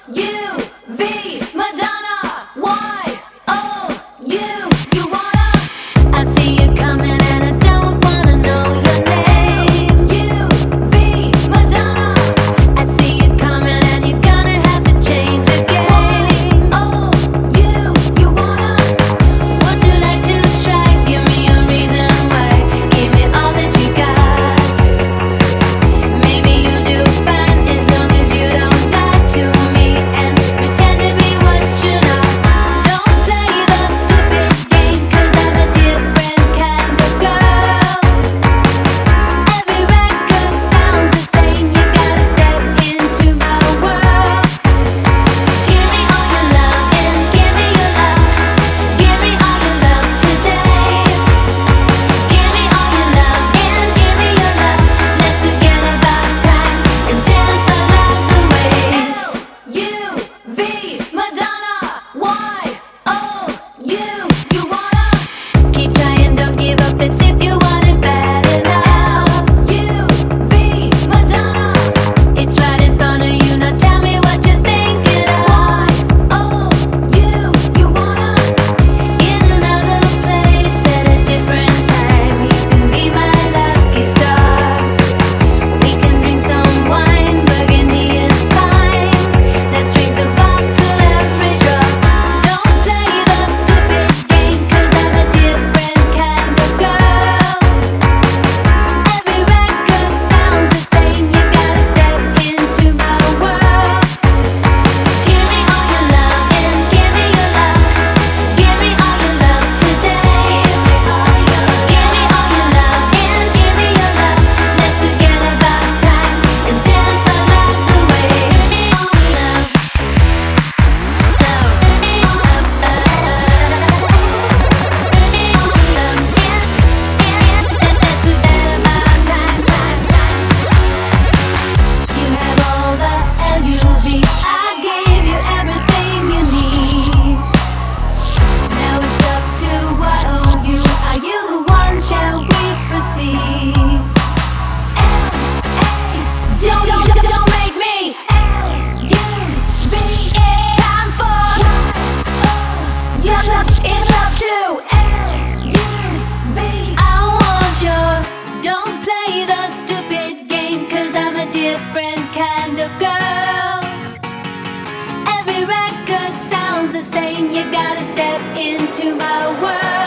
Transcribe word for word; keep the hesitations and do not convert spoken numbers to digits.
U V Madonna. Y O U. You wanna? I see you coming and I don't wanna know your name. U V Madonna. I see you coming and you're gonna have to change the game. Oh, you, you wanna? Would you like to try? Give me a reason why. Give me all that you got. Maybe you'll do fine as long as you don't lie to me and pretend to be what you're not. Don't play the stupid game, 'cause I'm a different kind of girl. Every record sounds the same. You gotta step into my world. Give me all your love and give me your love. Give me all your love today. Give me all your love and give me your love. Let's forget about time and dance our lives away. L U V Madonna. Y O U. You wanna? Keep trying, don't give up. It's if you want it bad enough. U V Madonna. It's right in front of you. Now tell me what you're thinking of. Y O U. You wanna? In another place at a different time. You can be my lucky star. We can drink some wine. Burgundy is fine. Let's drink the bottle every drop. Don't play the stupid game, 'cause I'm a different kind of girl. Every record sounds the same. You gotta step into my world. Give me all your love and give me your love. Give me all your love today. Give me all your love and give me your love. Let's forget about time and dance our lives away. Give me all love, love, love, let's forget about time. You have all the L U V. I gave you everything you need. Now it's up to Y O U. Are you the one? Shall we proceed? L A. Don't, don't, don't, don't make me. L U V. It's time for Y O U. It's up, it's up to L U V. I want your. Don't play the stupid game, 'cause I'm a different kind of girl. Every record sounds the same. You gotta step into my world.